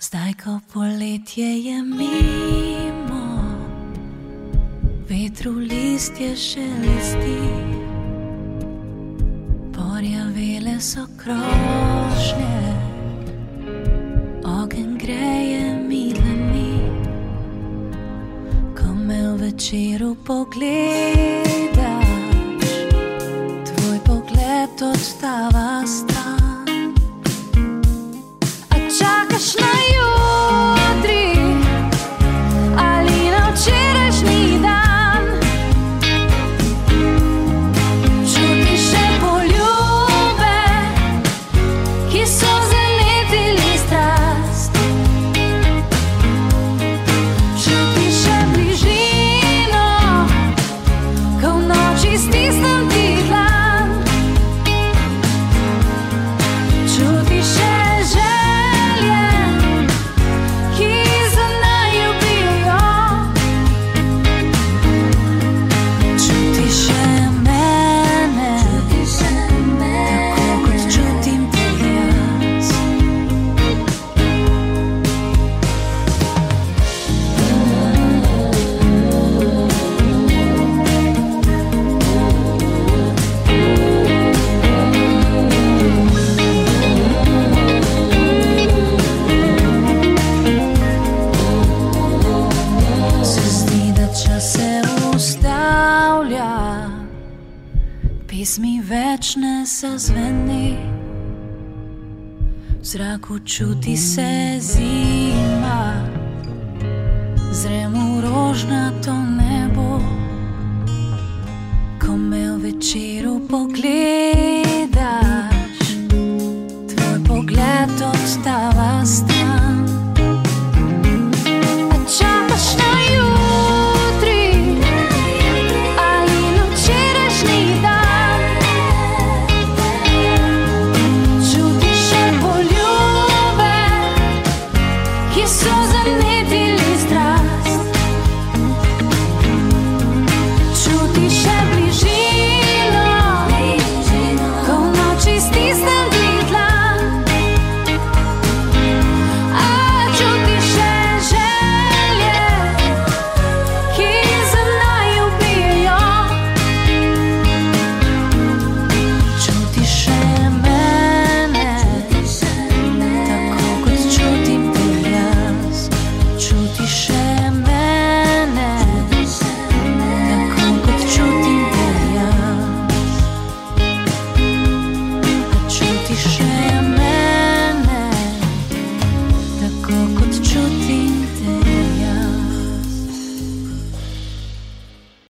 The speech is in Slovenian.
Zdaj, ko poletje je mimo, vetru listje šelesti, porjavele so krošnje, ogenj greje mi dlani. Ko me v večeru pogledaš, tvoj pogled odstava stran, a čakaš na jutri ali na včerajšnji dan. Čutiš še poljube, ki so zanetili strast. Čutiš še bližino, ko v noči stisnem ti dlan. Čutiš še pesmi več ne zazveni, v zraku čuti se zima, zrem v rožnato nebo. Ko me v večeru pogledaš, tvoj pogled odstava stran, a čakaš na jutri ali na včerajšnji dan. Čutiš še mene, tako kot čutiš.